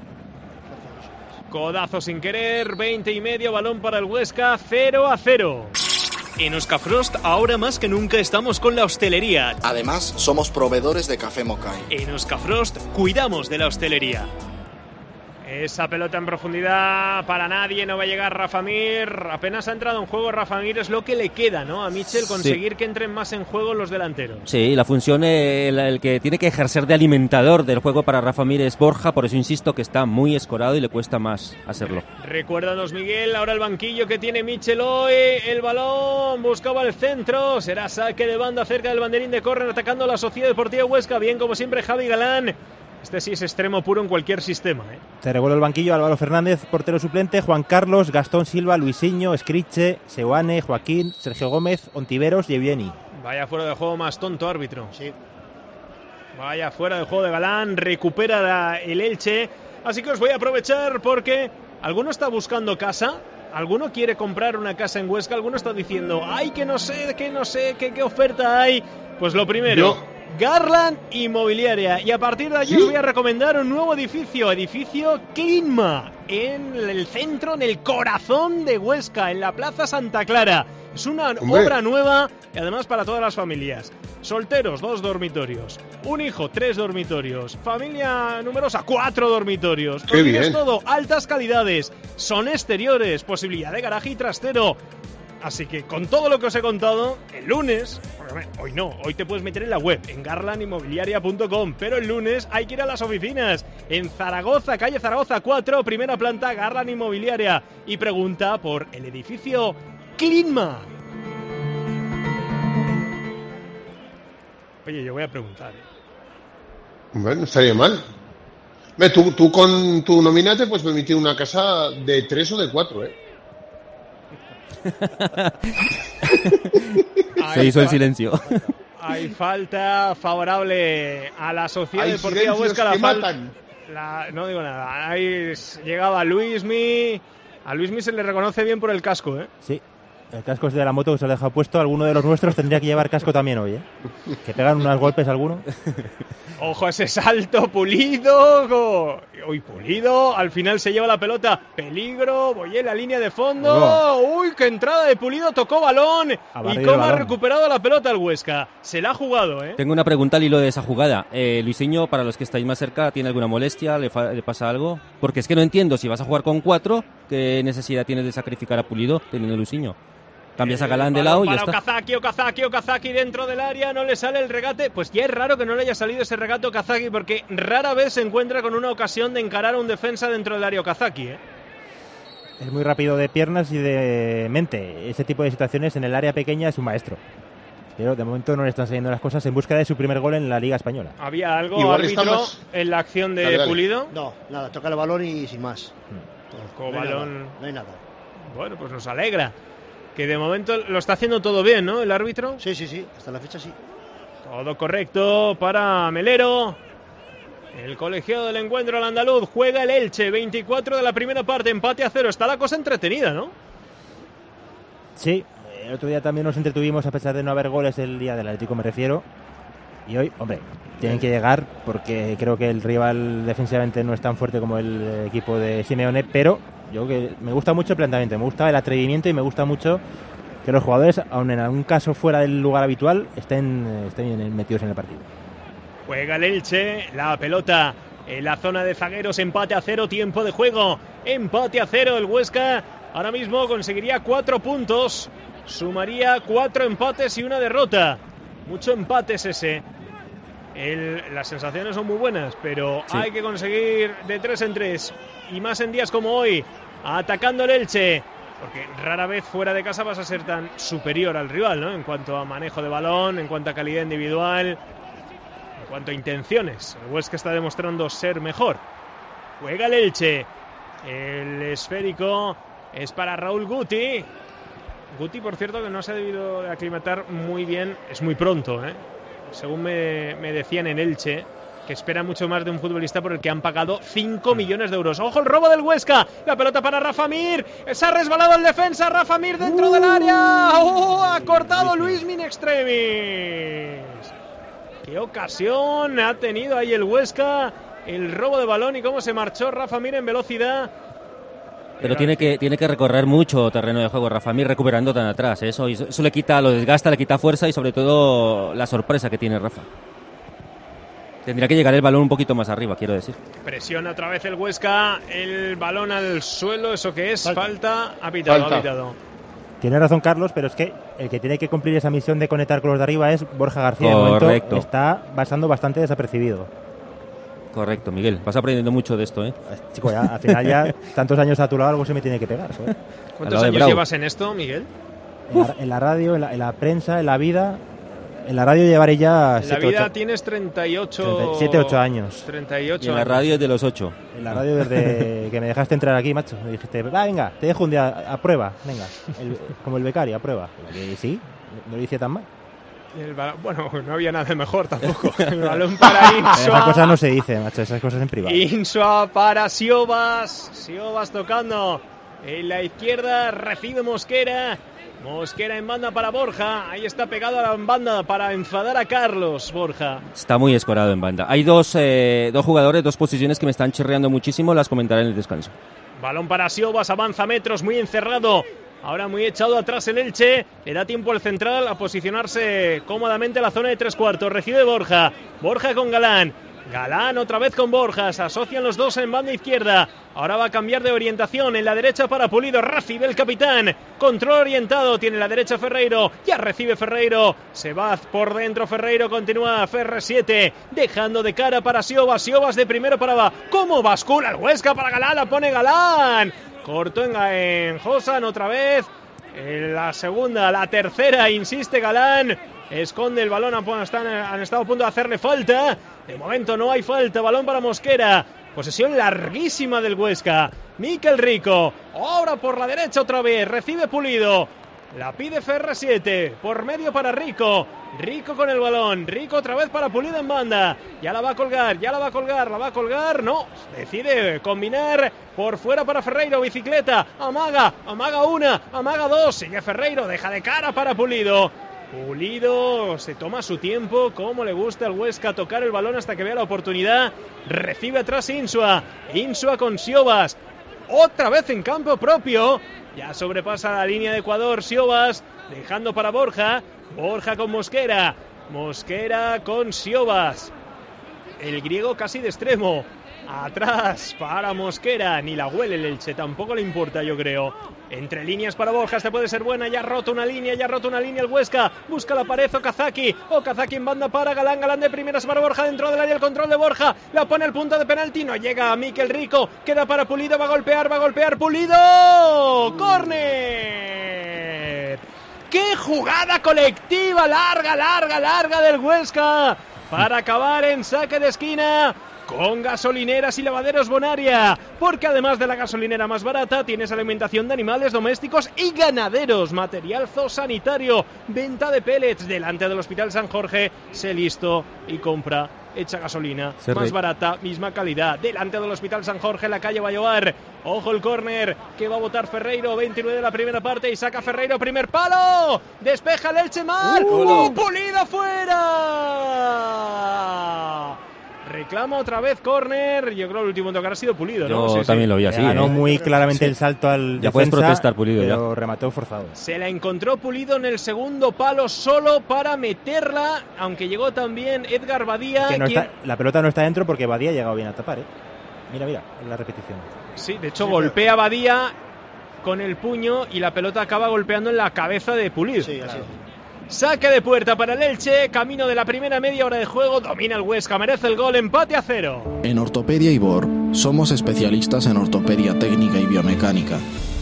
Codazo sin querer, veinte y medio, balón para el Huesca, cero a cero. En Euskafrost, ahora más que nunca estamos con la hostelería. Además, somos proveedores de café Mokai. En Euskafrost, cuidamos de la hostelería. Esa pelota en profundidad para nadie, no va a llegar Rafa Mir. Apenas ha entrado en juego Rafa Mir, es lo que le queda, ¿no? A Mitchell, conseguir sí. que entren más en juego los delanteros. Sí, la función, el, el que tiene que ejercer de alimentador del juego para Rafa Mir es Borja, por eso insisto que está muy escorado y le cuesta más hacerlo. Recuérdanos, Miguel, ahora el banquillo que tiene Mitchell hoy, el balón, buscaba el centro, será saque de banda cerca del banderín de córner, atacando a la Sociedad Deportiva Huesca, bien como siempre Javi Galán. Este sí es extremo puro en cualquier sistema, ¿eh? Se revuelve el banquillo, Álvaro Fernández, portero suplente, Juan Carlos, Gastón Silva, Luisinho, Escriche, Seuane, Joaquín, Sergio Gómez, Ontiveros y Evieni. Vaya fuera de juego más tonto, árbitro. Sí. Vaya fuera de juego de Galán, recupera la, el Elche. Así que os voy a aprovechar porque alguno está buscando casa, alguno quiere comprar una casa en Huesca, alguno está diciendo, ay, que no sé, que no sé, que qué oferta hay. Pues lo primero... Yo... Garland Inmobiliaria, y a partir de allí ¿Sí? os voy a recomendar un nuevo edificio, edificio Clinma, en el centro, en el corazón de Huesca, en la Plaza Santa Clara. Es una Hombre. obra nueva y además para todas las familias. Solteros, dos dormitorios. Un hijo, tres dormitorios. Familia numerosa, cuatro dormitorios. Qué bien. Es todo, altas calidades. Son exteriores, posibilidad de garaje y trastero. Así que con todo lo que os he contado, el lunes, hoy no, hoy te puedes meter en la web, en garland inmobiliaria punto com, pero el lunes hay que ir a las oficinas, en Zaragoza, calle Zaragoza cuatro, primera planta, Garland Inmobiliaria, y pregunta por el edificio Clinma. Oye, yo voy a preguntar. ¿eh? Bueno, estaría mal. Ve, tú, tú con tu nómina te puedes permitir una casa de tres o de cuatro, ¿eh? Se hizo el silencio. Hay falta favorable a la Sociedad Hay Deportiva Huesca. La que fal... matan. La... No digo nada. Ahí llegaba Luismi. A Luismi se le reconoce bien por el casco, ¿eh? Sí. El casco es de la moto que se lo ha dejado puesto. Alguno de los nuestros tendría que llevar casco también hoy, ¿eh? Que pegan unos golpes alguno. Ojo a ese salto, Pulido. Uy, Pulido. Al final se lleva la pelota. Peligro. Voy en la línea de fondo. Oh. Uy, qué entrada de Pulido. Tocó balón. Y cómo ha recuperado la pelota el Huesca. Se la ha jugado, ¿eh? Tengo una pregunta al hilo de esa jugada. Eh, Luisinho, para los que estáis más cerca, ¿tiene alguna molestia? ¿Le, fa- ¿Le pasa algo? Porque es que no entiendo. Si vas a jugar con cuatro, ¿qué necesidad tienes de sacrificar a Pulido teniendo Luisinho? Cambias a Galán de lado y ya está. Okazaki, Okazaki, Okazaki dentro del área, no le sale el regate. Pues ya es raro que no le haya salido ese regate a Okazaki, porque rara vez se encuentra con una ocasión de encarar a un defensa dentro del área Okazaki, ¿eh? Es muy rápido de piernas y de mente. Ese tipo de situaciones en el área pequeña es un maestro. Pero de momento no le están saliendo las cosas en búsqueda de su primer gol en la Liga Española. ¿Había algo, Igual árbitro, estamos... en la acción de dale, dale. Pulido? No, nada, toca el balón y sin más. Tocó no balón. Nada, no hay nada. Bueno, pues nos alegra. Que de momento lo está haciendo todo bien, ¿no? El árbitro. Sí, sí, sí. Hasta la fecha sí. Todo correcto para Melero. El colegiado del encuentro al andaluz. Juega el Elche. veinticuatro de la primera parte. Empate a cero. Está la cosa entretenida, ¿no? Sí. El otro día también nos entretuvimos a pesar de no haber goles el día del Atlético, me refiero. Y hoy, hombre, tienen que llegar porque creo que el rival defensivamente no es tan fuerte como el equipo de Simeone, pero yo que me gusta mucho el planteamiento, me gusta el atrevimiento y me gusta mucho que los jugadores, aun en algún caso fuera del lugar habitual, estén, estén metidos en el partido. Juega el Elche, la pelota en la zona de zagueros, empate a cero, tiempo de juego, empate a cero, el Huesca ahora mismo conseguiría cuatro puntos, sumaría cuatro empates y una derrota, mucho empate es ese. El, las sensaciones son muy buenas, pero sí. Hay que conseguir de tres en tres y más en días como hoy. Atacando el Elche, porque rara vez fuera de casa vas a ser tan superior al rival, ¿no? En cuanto a manejo de balón, en cuanto a calidad individual, en cuanto a intenciones. El Huesca está demostrando ser mejor. Juega el Elche. El esférico es para Raúl Guti. Guti, por cierto, que no se ha debido de aclimatar muy bien. Es muy pronto, ¿eh? Según me, me decían en Elche, que espera mucho más de un futbolista por el que han pagado cinco millones de euros. ¡Ojo el robo del Huesca! La pelota para Rafa Mir. Se ha resbalado el defensa. Rafa Mir dentro uh, del área. ¡Oh! Ha cortado Luis Min Extremis. ¡Qué ocasión ha tenido ahí el Huesca! El robo de balón y cómo se marchó Rafa Mir en velocidad. Pero tiene que, tiene que recorrer mucho terreno de juego Rafa Mir recuperando tan atrás. Eso, eso le quita, lo desgasta, le quita fuerza y sobre todo la sorpresa que tiene Rafa. Tendría que llegar el balón un poquito más arriba, quiero decir. Presiona otra vez el Huesca, el balón al suelo, ¿eso qué es? Falta, falta. ha pitado, falta. ha pitado. Tiene razón Carlos, pero es que el que tiene que cumplir esa misión de conectar con los de arriba es Borja García. Correcto. De momento está pasando bastante desapercibido. Correcto, Miguel. Vas aprendiendo mucho de esto, ¿eh? Chico, ya, al final ya tantos años a tu lado algo se me tiene que pegar, ¿sabes? ¿Cuántos años llevas en esto, Miguel? En la, en la radio, en la, en la prensa, en la vida. En la radio llevaré ya... En siete, la vida ocho, tienes treinta y ocho... siete, ocho años. treinta y ocho y en la radio es de los ocho. En la radio desde que me dejaste entrar aquí, macho. Me dijiste, va, venga, te dejo un día a, a prueba. Venga, el, como el becario, a prueba. Y sí, no lo hice tan mal. El balón, bueno, no había nada mejor tampoco. El balón para Insua. Esas cosas no se dicen, macho, esas cosas en privado. Insua para Siobas. Siobas tocando en la izquierda, recibe Mosquera. Mosquera en banda para Borja. Ahí está pegado a la banda para enfadar a Carlos Borja. Está muy escorado en banda. Hay dos, eh, dos jugadores, dos posiciones que me están chirreando muchísimo. Las comentaré en el descanso. Balón para Siobas, avanza metros, muy encerrado. Ahora muy echado atrás el Elche. Le da tiempo al central a posicionarse cómodamente en la zona de tres cuartos. Recibe Borja. Borja con Galán. Galán otra vez con Borja. Se asocian los dos en banda izquierda. Ahora va a cambiar de orientación. En la derecha para Pulido. Recibe el capitán. Control orientado. Tiene la derecha Ferreiro. Ya recibe Ferreiro. Se va por dentro Ferreiro. Continúa Ferre siete. Dejando de cara para Siobas. Siobas de primero para va. ¿Cómo bascula el Huesca para Galán? La pone Galán. Cortó en, en Josan otra vez. En la segunda, la tercera, insiste Galán. Esconde el balón, están, han estado a punto de hacerle falta. De momento no hay falta, balón para Mosquera. Posesión larguísima del Huesca. Mikel Rico, ahora por la derecha otra vez, recibe Pulido. La pide Ferre siete, por medio para Rico. Rico con el balón, Rico otra vez para Pulido en banda. Ya la va a colgar, ya la va a colgar, la va a colgar, no. Decide combinar por fuera para Ferreiro, bicicleta. Amaga, amaga una, amaga dos. Sigue Ferreiro, deja de cara para Pulido. Pulido se toma su tiempo, como le gusta al Huesca tocar el balón hasta que vea la oportunidad. Recibe atrás Insua, Insua con Siobas. Otra vez en campo propio. Ya sobrepasa la línea de Ecuador Siobas, dejando para Borja. Borja con Mosquera. Mosquera con Siobas. El griego casi de extremo. Atrás para Mosquera. Ni la huele el Elche, tampoco le importa, yo creo. Entre líneas para Borja, esta puede ser buena. Ya ha roto una línea, ya ha roto una línea el Huesca. Busca la pared Okazaki. Okazaki en banda para Galán. Galán de primeras para Borja, dentro del área el control de Borja. La pone al punto de penalti, no llega a Mikel Rico. Queda para Pulido, va a golpear, va a golpear Pulido. ¡Córner! ¡Qué jugada colectiva! Larga, larga, larga del Huesca. Para acabar en saque de esquina. Con gasolineras y lavaderos Bonaria, porque además de la gasolinera más barata, tienes alimentación de animales domésticos y ganaderos, material zoosanitario, venta de pellets. Delante del Hospital San Jorge, sé listo y compra, echa gasolina, Se más re... barata, misma calidad. Delante del Hospital San Jorge, en la calle Vallovar. Ojo el córner que va a botar Ferreiro, veintinueve de la primera parte y saca Ferreiro, primer palo, despeja el Elche mal, uh, ¡uh! Pulido fuera. Reclama otra vez córner. Yo creo que el último tocar ha sido Pulido, ¿no? Yo sí, también sí. lo vi así. Ganó ¿eh? muy claramente sí. el salto al ya defensa, puedes protestar, Pulido, pero ya. remató forzado. Se la encontró Pulido en el segundo palo solo para meterla, aunque llegó también Edgar Badía. Que no quien... está, la pelota no está dentro porque Badía ha llegado bien a tapar, ¿eh? Mira, mira, en la repetición. Sí, de hecho sí, golpea pero... Badía con el puño y la pelota acaba golpeando en la cabeza de Pulido. Sí, así. Saque de puerta para el Elche, camino de la primera media hora de juego, domina el Huesca, merece el gol, empate a cero. En Ortopedia Ibor somos especialistas en ortopedia técnica y biomecánica.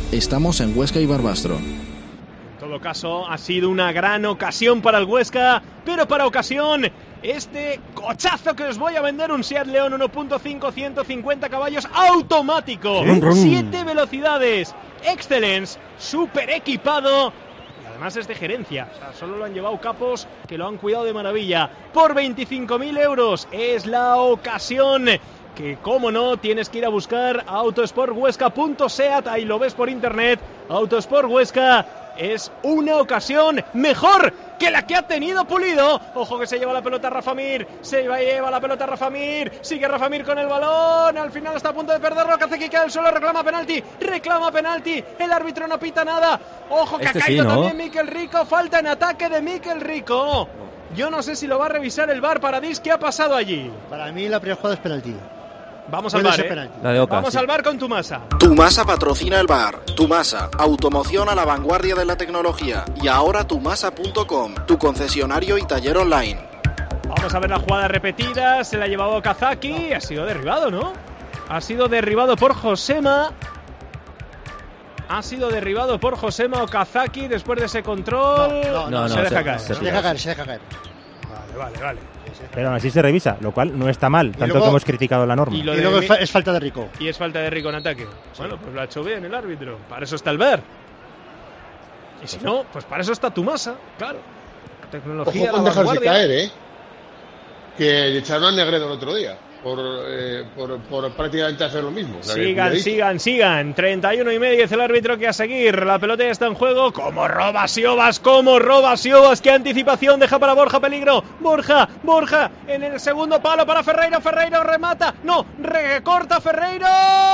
Estamos en Huesca y Barbastro. En todo caso, ha sido una gran ocasión para el Huesca, pero para ocasión, este cochazo que os voy a vender, un Seat León uno punto cinco, ciento cincuenta caballos automático, siete velocidades, Excellence, super equipado. Además es de gerencia, o sea, solo lo han llevado capos que lo han cuidado de maravilla. Por veinticinco mil euros es la ocasión que, como no, tienes que ir a buscar a autosporthuesca punto seat, ahí lo ves por internet. Autosport Huesca es una ocasión mejor que la que ha tenido Pulido. Ojo que se lleva la pelota Rafa Mir, se lleva la pelota Rafa Mir, sigue Rafa Mir con el balón, al final está a punto de perderlo, Kazaki queda el suelo, reclama penalti, reclama penalti, el árbitro no pita nada. Ojo que este ha caído sí, ¿no? también Mikel Rico, falta en ataque de Mikel Rico. Yo no sé si lo va a revisar el V A R para Dis, ¿qué ha pasado allí? Para mí la primera jugada es penalti. Vamos al V A R, ¿eh? La de Oca, Vamos sí. al V A R con Tumasa. Tumasa patrocina el V A R. Tumasa, automoción a la vanguardia de la tecnología. Y ahora tumasa punto com, tu concesionario y taller online. Vamos a ver la jugada repetida, se la ha llevado Kazaki, ha sido derribado, ¿no? Ha sido derribado por Josema. Ha sido derribado por Josema Okazaki después de ese control. No, no, No, no, se, deja se- caer. Se deja caer, se deja caer. Vale, vale, vale. Pero aún así se revisa, lo cual no está mal, tanto luego- que hemos criticado la norma. Y lo Y de luego mi- es, fa- es falta de Rico. Y es falta de Rico en ataque. Bueno, pues lo ha hecho bien el árbitro. Para eso está el V A R. Y si no, pues para eso está Tumasa, claro. Tecnología Ojo a con la dejarse vanguardia. caer, ¿eh? Que echaron a Negredo el otro día por, eh, por, por prácticamente hacer lo mismo. O sea, que Sigan, cuidadito. sigan, sigan. treinta y uno y medio dice el árbitro que a seguir. La pelota ya está en juego. Como roba Siobas, como roba Siobas. Qué anticipación deja para Borja, peligro. Borja, Borja en el segundo palo para Ferreiro. Ferreiro remata. No, recorta Ferreiro.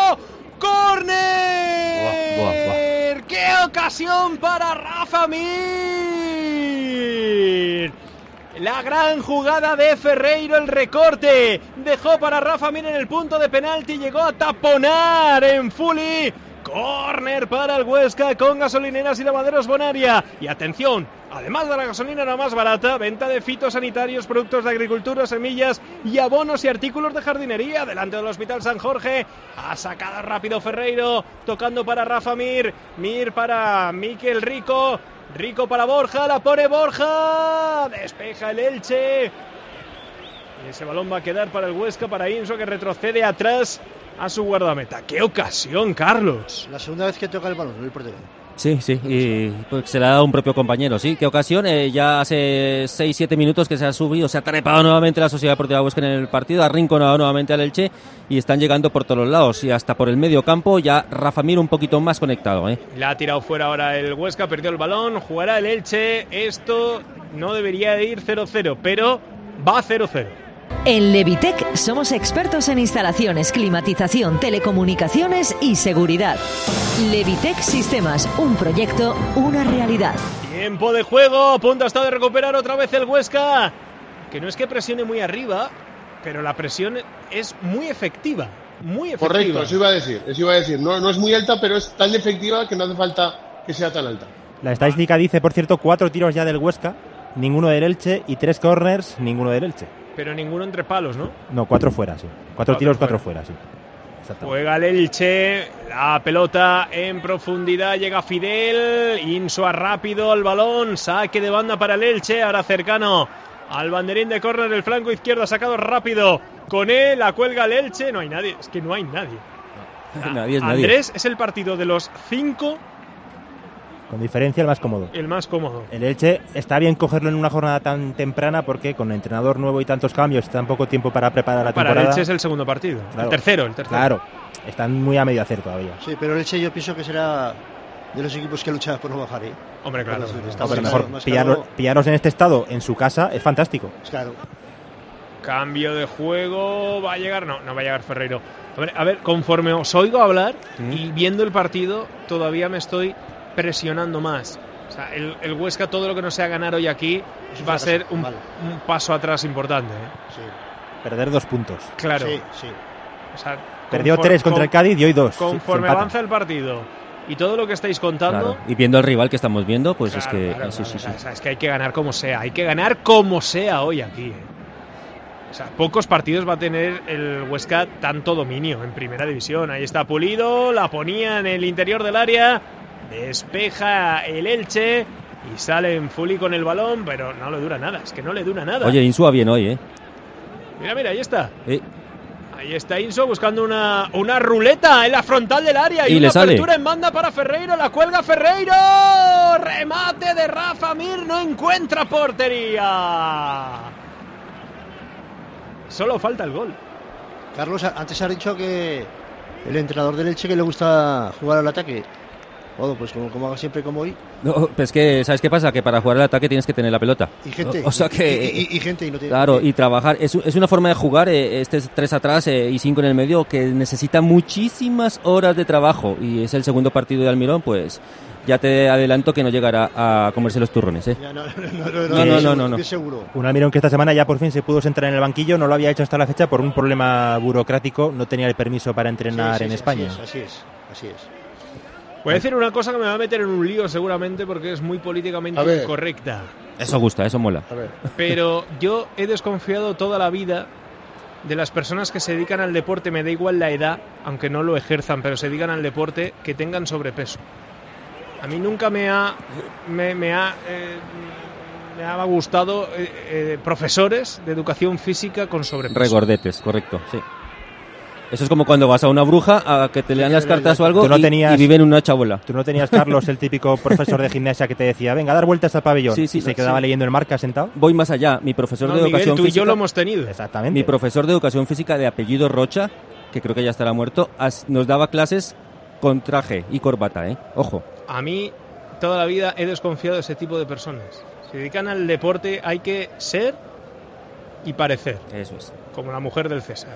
¡Córner! Buah, buah, buah. ¡Qué ocasión para Rafa Mir! La gran jugada de Ferreiro, el recorte. Dejó para Rafa Mir en el punto de penalti. Llegó a taponar en Fuli. Córner para el Huesca con gasolineras y lavaderos Bonaria. Y atención, además de la gasolina la más barata, venta de fitosanitarios, productos de agricultura, semillas y abonos y artículos de jardinería. Delante del Hospital San Jorge. Ha sacado rápido Ferreiro, tocando para Rafa Mir. Mir para Mikel Rico. Rico para Borja, la pone Borja. Despeja el Elche. Y ese balón va a quedar para el Huesca, para Inso, que retrocede atrás a su guardameta. ¡Qué ocasión, Carlos! La segunda vez que toca el balón, el portero. Sí, sí, y pues se la ha dado un propio compañero, sí. Qué ocasión, eh, ya hace seis siete minutos que se ha subido, se ha trepado nuevamente la Sociedad Deportiva Huesca en el partido, ha arrinconado nuevamente al Elche y están llegando por todos los lados y hasta por el medio campo ya Rafa Mir un poquito más conectado, ¿eh? La ha tirado fuera ahora el Huesca, perdió el balón, jugará el Elche. Esto no debería de ir cero cero, pero va cero cero. En Levitec somos expertos en instalaciones, climatización, telecomunicaciones y seguridad. Levitec Sistemas, un proyecto, una realidad. Tiempo de juego, a punto está de recuperar otra vez el Huesca, que no es que presione muy arriba, pero la presión es muy efectiva, muy efectiva. Correcto, eso iba a decir. Eso iba a decir. No, no es muy alta, pero es tan efectiva que no hace falta que sea tan alta. La estadística dice, por cierto, cuatro tiros ya del Huesca, ninguno del Elche, y tres corners, ninguno del Elche. Pero ninguno entre palos, ¿no? No, cuatro fuera, sí. Cuatro, Cuatro tiros, fuera. cuatro fuera, sí. Exactamente. Juega el Elche, la pelota en profundidad, llega Fidel, Insua rápido al balón, saque de banda para el Elche, ahora cercano al banderín de córner del flanco izquierdo, sacado rápido con él, la cuelga el Elche, no hay nadie, es que no hay nadie. Nadie es nadie. Andrés es el partido de los cinco Con diferencia el más cómodo. el más cómodo. El Elche está bien cogerlo en una jornada tan temprana porque con entrenador nuevo y tantos cambios, tan poco tiempo para preparar la Para temporada. el Elche es el segundo partido, Claro. el tercero, el tercero. Claro, están muy a medio hacer todavía. Sí, pero el Elche yo pienso que será de los equipos que luchan por no bajar, ¿eh? Hombre, claro. Está No, más pero caro, mejor más pillarlo- caro. pillaros en este estado, en su casa, es fantástico. Claro. Cambio de juego, va a llegar, no, no va a llegar Ferreiro. Hombre, a ver, conforme os oigo hablar y viendo el partido, todavía me estoy presionando más. O sea, el, el Huesca, todo lo que no sea ganar hoy aquí, Es un va a fracaso, ser un, vale. un paso atrás importante, ¿eh? Sí. Perder dos puntos. Claro. Sí, sí. O sea, Perdió conforme- tres contra el Cádiz y hoy dos. Sí, se Conforme empatan. avanza el partido y todo lo que estáis contando, Claro. Y viendo el rival que estamos viendo, pues claro, es que claro, sí, claro, sí, o sí. sea, o sea, es que hay que ganar como sea, hay que ganar como sea hoy aquí, ¿eh? O sea, pocos partidos va a tener el Huesca tanto dominio en primera división. Ahí está Pulido, la ponía en el interior del área, despeja el Elche y sale en Fuli con el balón, pero no le dura nada, es que no le dura nada. Oye, Insúa bien hoy, ¿eh? Mira, mira, ahí está. Eh. Ahí está Inso buscando una, una ruleta en la frontal del área y, y una apertura sale en banda para Ferreiro, la cuelga Ferreiro, remate de Rafa Mir, no encuentra portería. Solo falta el gol. Carlos, antes has dicho que el entrenador del Elche que le gusta jugar al ataque. Bueno, pues como, como haga siempre como hoy. No, pues que, ¿sabes qué pasa? Que para jugar al ataque tienes que tener la pelota. Y gente. O, o sea que, y, y, y gente. Y no tiene, claro, y trabajar. Es, es una forma de jugar, eh, este es tres atrás eh, y cinco en el medio, que necesita muchísimas horas de trabajo. Y es el segundo partido de Almirón, pues ya te adelanto que no llegará a comerse los turrones, ¿eh? Ya, no, no, no, no, no, no, no, no, no. Seguro. Un Almirón que esta semana ya por fin se pudo sentar en el banquillo, no lo había hecho hasta la fecha por un problema burocrático, no tenía el permiso para entrenar sí, sí, en sí, España. Así es, así es, así es. Voy a decir una cosa que me va a meter en un lío seguramente porque es muy políticamente incorrecta. Eso gusta, eso mola. A ver. Pero yo he desconfiado toda la vida de las personas que se dedican al deporte, me da igual la edad, aunque no lo ejerzan, pero se dedican al deporte, que tengan sobrepeso. A mí nunca me ha me, me ha eh, me ha gustado eh, eh, profesores de educación física con sobrepeso. Regordetes, correcto, sí. Eso es como cuando vas a una bruja a que te lean las cartas o algo no y, tenías, y viven en una chabola. Tú no tenías, Carlos, el típico profesor de gimnasia que te decía, venga, a dar vueltas al pabellón, sí, sí, y se sí, quedaba sí. leyendo el marca sentado. Voy más allá. Mi profesor no, de Miguel, educación tú física... y yo lo hemos tenido. Exactamente. Mi profesor de educación física de apellido Rocha, que creo que ya estará muerto, nos daba clases con traje y corbata, ¿eh? Ojo. A mí, toda la vida he desconfiado de ese tipo de personas. Se dedican al deporte, hay que ser y parecer. Eso es. Como la mujer del César.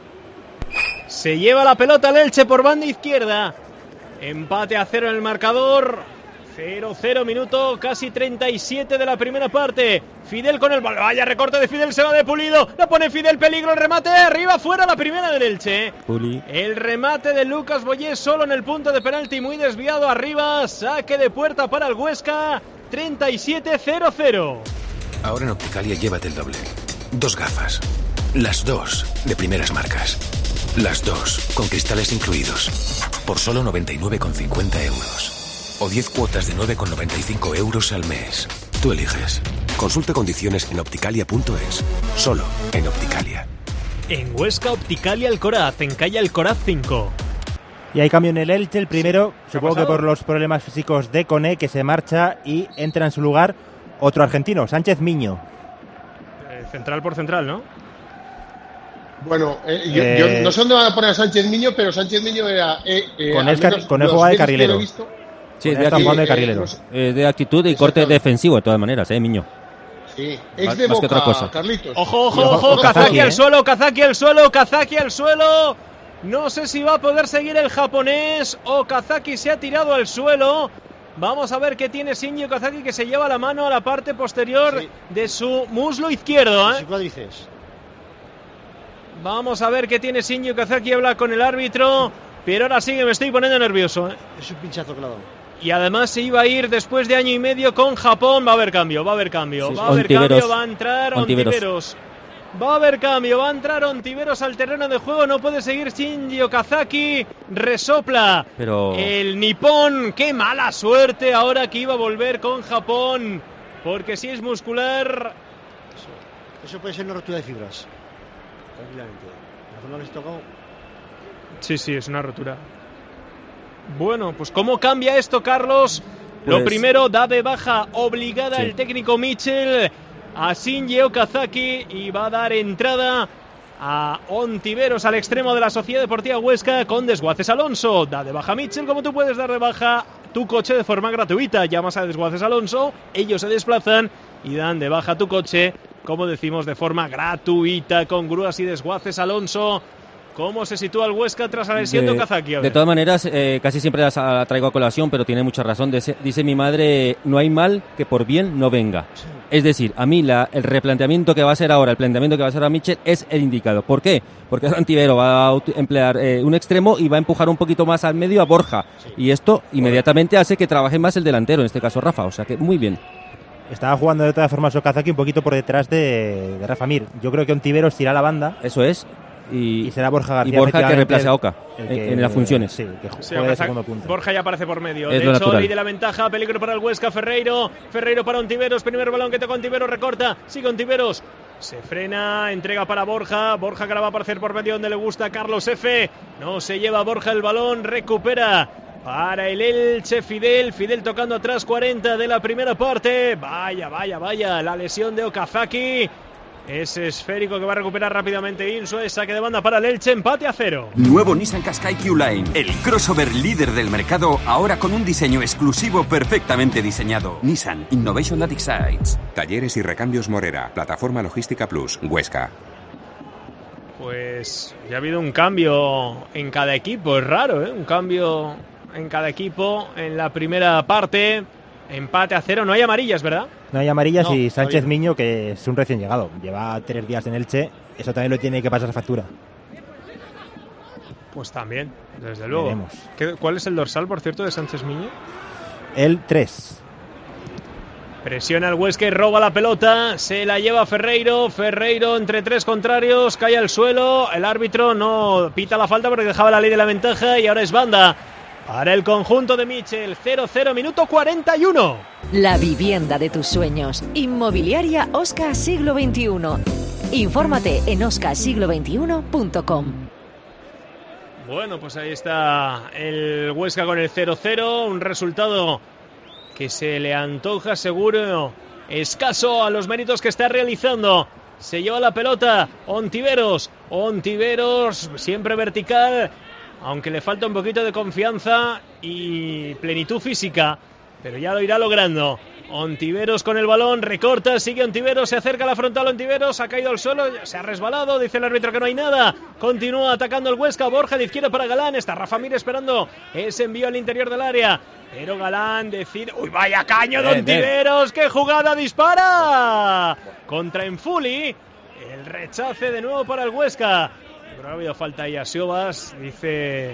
Se lleva la pelota el Elche por banda izquierda. Empate a cero en el marcador. cero cero minuto, casi treinta y siete de la primera parte. Fidel con el balón. Vaya recorte de Fidel, se va de Pulido. La pone Fidel, peligro, el remate. Arriba, fuera la primera del Elche. Puli. El remate de Lucas Boyé solo en el punto de penalti, muy desviado arriba. Saque de puerta para el Huesca. treinta y siete cero cero. Ahora en Opticalia llévate el doble. Dos gafas. Las dos de primeras marcas. Las dos con cristales incluidos. Por solo noventa y nueve con cincuenta euros. O diez cuotas de nueve con noventa y cinco euros al mes. Tú eliges. Consulta condiciones en opticalia punto es. Solo en Opticalia. En Huesca, Opticalia Alcoraz, en calle Alcoraz cinco. Y hay cambio en el Elche, el primero, supongo que pasado? por los problemas físicos de Koné, que se marcha y entra en su lugar otro argentino, Sánchez Miño. Eh, central por central, ¿no? Bueno, eh, yo, Eh, yo no sé dónde van a poner a Sánchez Miño, pero Sánchez Miño era... Eh, eh, Con al el car- menos con el los juega de vídeos que carrilero. yo he visto, Sí, es Con de, esta acti- jugando de eh, carrilero. los- eh, de actitud y corte Exactamente. defensivo de todas maneras, ¿eh, Miño? Sí, Más- ex de más que otra Boca, cosa. Carlitos. Ojo, ojo, Y ojo, ojo, ojo, Kazaki Kazaki, al ¿eh? suelo, Kazaki al suelo, Kazaki al suelo. No sé si va a poder seguir el japonés o Kazaki se ha tirado al suelo. Vamos a ver qué tiene Shinji Kazaki, que se lleva la mano a la parte posterior Sí. de su muslo izquierdo, ¿eh? Sí, cuádriceps. Vamos a ver qué tiene Shinji Kazaki, habla con el árbitro, pero ahora sí que me estoy poniendo nervioso, ¿eh? Es un pinchazo claro. Y además se iba a ir después de año y medio con Japón. Va a haber cambio, va a haber cambio, Sí, va a haber Ontiveros. cambio, va a entrar Ontiveros. Ontiveros. Va a haber cambio, va a entrar Ontiveros al terreno de juego, no puede seguir Shinji Okazaki, resopla Pero... el nipón, qué mala suerte ahora que iba a volver con Japón, porque si es muscular, Eso, eso puede ser una rotura de fibras. Tranquilamente. La zona que se tocó. sí, sí, es una rotura. Bueno, pues ¿cómo cambia esto, Carlos? Lo Pues- primero, da de baja obligada Sí. el técnico Mitchell a Shinji Okazaki y va a dar entrada a Ontiveros al extremo de la Sociedad Deportiva Huesca con Desguaces Alonso. Da de baja Mitchell, como tú puedes dar de baja tu coche de forma gratuita. Llamas a Desguaces Alonso, ellos se desplazan y dan de baja tu coche, como decimos, de forma gratuita con grúas y Desguaces Alonso. ¿Cómo se sitúa el Huesca tras la lesión de, De, Okazaki? A de ver. todas maneras, eh, casi siempre la, la traigo a colación, pero tiene mucha razón. Dice, dice mi madre, no hay mal que por bien no venga. Es decir, a mí la, el replanteamiento que va a ser ahora, el planteamiento que va a hacer a Mitchell es el indicado. ¿Por qué? Porque Antivero va a ut- emplear eh, un extremo y va a empujar un poquito más al medio a Borja. Y esto inmediatamente hace que trabaje más el delantero, en este caso Rafa. O sea que muy bien. Estaba jugando de todas formas Okazaki un poquito por detrás de, de Rafa Mir. Yo creo que Ontiveros tira la banda. Eso es. Y, y será Borja García. Y Borja que reemplaza a Oka el que, en las funciones. Sí, que sí, juega de segundo punto. Borja ya aparece por medio. Es de lo hecho, natural. y de la ventaja, peligro para el Huesca. Ferreiro, Ferreiro para Ontiveros. Primer balón que toca Ontiveros, recorta. Sigue Ontiveros. Se frena, entrega para Borja. Borja que la va a aparecer por medio donde le gusta Carlos F. No se lleva Borja el balón, recupera. Para el Elche, Fidel, Fidel tocando atrás, cuarenta de la primera parte. Vaya, vaya, vaya, la lesión de Okazaki. Ese esférico que va a recuperar rápidamente Insua. Saque de banda para el Elche, empate a cero. Nuevo Nissan Qashqai Q-Line, el crossover líder del mercado, ahora con un diseño exclusivo perfectamente diseñado. Nissan Innovation That Excites. Talleres y recambios Morera, Plataforma Logística Plus, Huesca. Pues ya ha habido un cambio en cada equipo, es raro, ¿eh? Un cambio en cada equipo en la primera parte. Empate a cero, no hay amarillas, ¿verdad? No hay amarillas No, y Sánchez todavía. Miño, que es un recién llegado. Lleva tres días en Elche, eso también lo tiene que pasar factura. Pues también, desde luego. Veremos. ¿Qué, ¿Cuál es el dorsal, por cierto, de Sánchez Miño? El tres. Presiona el Huesca y roba la pelota, se la lleva Ferreiro, Ferreiro entre tres contrarios, cae al suelo, el árbitro no pita la falta porque dejaba la ley de la ventaja y ahora es banda para el conjunto de Michel. Cero cero, minuto cuarenta y uno. La vivienda de tus sueños. Inmobiliaria Oscar Siglo veintiuno. Infórmate en oscar siglo veintiuno punto com. Bueno, pues ahí está el Huesca con el cero cero, un resultado que se le antoja seguro escaso a los méritos que está realizando. Se lleva la pelota Ontiveros, Ontiveros siempre vertical, aunque le falta un poquito de confianza y plenitud física, pero ya lo irá logrando. Ontiveros con el balón, recorta, sigue Ontiveros, se acerca a la frontal Ontiveros, ha caído al suelo, se ha resbalado, dice el árbitro que no hay nada, continúa atacando el Huesca, Borja de izquierda para Galán, está Rafa Mir esperando ese envío al interior del área, pero Galán decide, uy, vaya caño de Ontiveros, qué jugada, dispara contra Enfuli, el rechace de nuevo para el Huesca. Pero ha habido falta ahí a Siobas, dice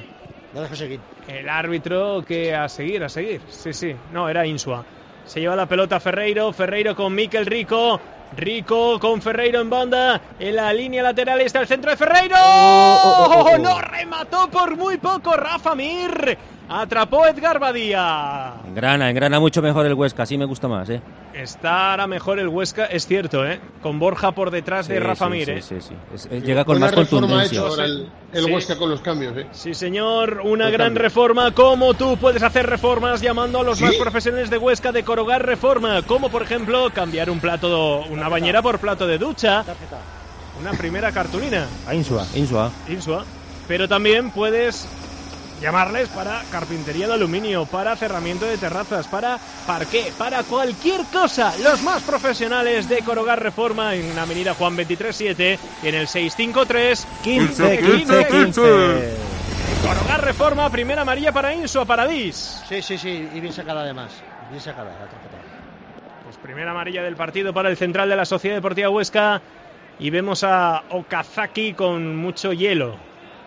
el árbitro que a seguir, a seguir. Sí, sí, no, era Insua. Se lleva la pelota Ferreiro, Ferreiro con Mikel Rico, Rico con Ferreiro en banda, en la línea lateral está el centro de Ferreiro. Oh, oh, oh, oh. No remató por muy poco Rafa Mir, atrapó Edgar Badía. Engrana, engrana mucho mejor el Huesca, así me gusta más, ¿eh? Estará mejor el Huesca, es cierto, ¿eh? Con Borja por detrás Sí, de Rafa sí, Mir, sí, ¿eh? sí, sí. Es- es- llega con Buena más reforma ha contundencia. hecho ahora el, el Sí. Huesca con los cambios, ¿eh? Sí, señor, una El gran cambio. reforma. Como tú puedes hacer reformas llamando a los ¿Sí? más profesionales de Huesca de Corogar Reforma, como por ejemplo cambiar un plato, una bañera por plato de ducha, una primera cartulina, A Insua. Insua. Insua. Pero también puedes llamarles para carpintería de aluminio, para cerramiento de terrazas, para parqué, para cualquier cosa. Los más profesionales de Corogar Reforma en Avenida Juan veintitrés siete y en el seiscientos cincuenta y tres quince, quince, quince. Corogar Reforma, primera amarilla para Insua Paradís. Sí, sí, sí, y bien sacada además. Bien sacada la tarjeta. Pues primera amarilla del partido para el central de la Sociedad Deportiva Huesca. Y vemos a Okazaki con mucho hielo,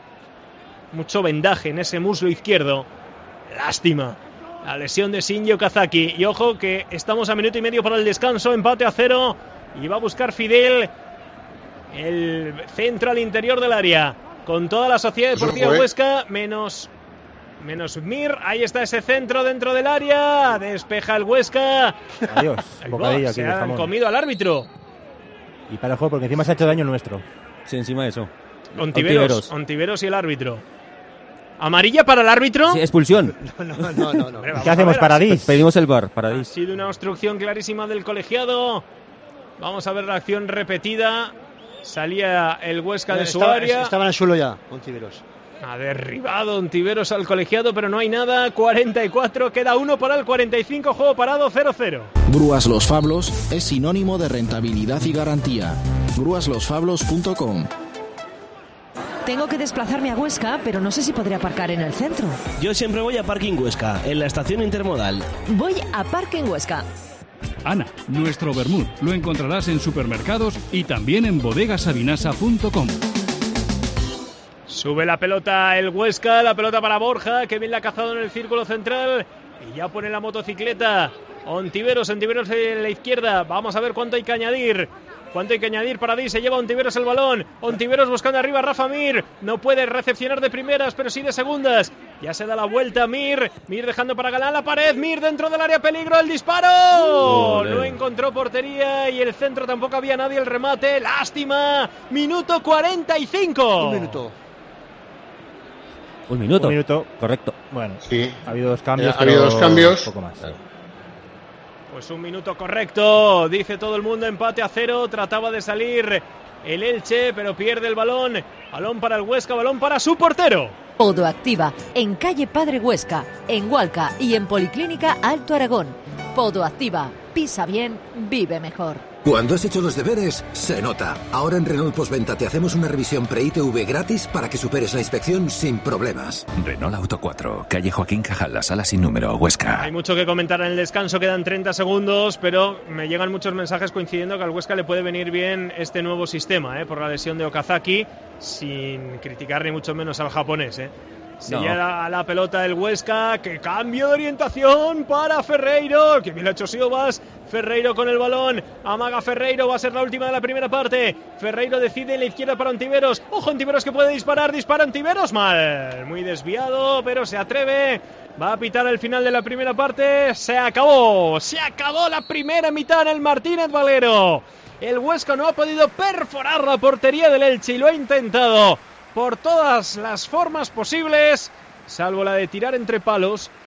mucho vendaje en ese muslo izquierdo. Lástima la lesión de Shinji Okazaki. Y ojo que estamos a minuto y medio para el descanso, empate a cero. Y va a buscar Fidel el centro al interior del área, con toda la Sociedad Deportiva Ojo, eh. Huesca, menos... Menos Mir, ahí está ese centro dentro del área, despeja el Huesca. Adiós, Ahí bocadillo va, aquí se de han jamón. comido al árbitro. Y para el juego, porque encima se ha hecho daño el nuestro. Sí, encima de eso. Ontiveros, Ontiveros y el árbitro. ¿Amarilla para el árbitro? Sí, expulsión. No, no, no, no. Hombre, vamos ¿Qué a hacemos, ver, Paradís? Pedimos el bar, Ha Paradís. sido una obstrucción clarísima del colegiado. Vamos a ver la acción repetida. Salía el Huesca de su Estaba- área. Estaba en el suelo ya, Ontiveros. Ha derribado Ontiveros al colegiado, pero no hay nada. cuarenta y cuatro, queda uno para el cuarenta y cinco, juego parado, cero cero. Grúas Los Fablos es sinónimo de rentabilidad y garantía. grúas los fablos punto com. Tengo que desplazarme a Huesca, pero no sé si podré aparcar en el centro. Yo siempre voy a Parking Huesca, en la estación intermodal. Voy a Parque en Huesca. Ana, nuestro vermut lo encontrarás en supermercados y también en bodegas sabinasa punto com. Sube la pelota el Huesca, la pelota para Borja, que bien la ha cazado en el círculo central. Y ya pone la motocicleta Ontiveros, Ontiveros de la izquierda. Vamos a ver cuánto hay que añadir. Cuánto hay que añadir para Di, se lleva Ontiveros el balón. Ontiveros buscando arriba a Rafa Mir. No puede recepcionar de primeras, pero sí de segundas. Ya se da la vuelta Mir. Mir dejando para Galán la pared. Mir dentro del área, peligro, el disparo. Olé. No encontró portería y el centro tampoco había nadie. El remate, lástima. Minuto cuarenta y cinco. Un minuto. Un minuto. Un minuto. Correcto. Bueno, sí. Ha habido dos cambios. Eh, ha habido dos cambios. Un poco más. Claro. Pues un minuto correcto, dice todo el mundo, empate a cero, trataba de salir el Elche, pero pierde el balón, balón para el Huesca, balón para su portero. Podoactiva, en calle Padre Huesca, en Hualca y en Policlínica Alto Aragón. Podoactiva, pisa bien, vive mejor. Cuando has hecho los deberes, se nota. Ahora en Renault Postventa te hacemos una revisión pre-I T V gratis para que superes la inspección sin problemas. Renault Auto cuatro, calle Joaquín Cajal, la sala sin número, Huesca. Hay mucho que comentar en el descanso, quedan treinta segundos, pero me llegan muchos mensajes coincidiendo que al Huesca le puede venir bien este nuevo sistema, ¿eh? Por la lesión de Okazaki, sin criticar ni mucho menos al japonés, ¿eh? Se No. llega a la pelota del Huesca, que cambio de orientación para Ferreiro, que bien lo ha hecho Siobas. Ferreiro con el balón, amaga Ferreiro, va a ser la última de la primera parte. Ferreiro decide en la izquierda para Ontiveros, ojo Ontiveros que puede disparar, dispara Ontiveros, mal, muy desviado, pero se atreve. Va a pitar el final de la primera parte, se acabó, se acabó la primera mitad en el Martínez Valero. El Huesca no ha podido perforar la portería del Elche y lo ha intentado por todas las formas posibles, salvo la de tirar entre palos.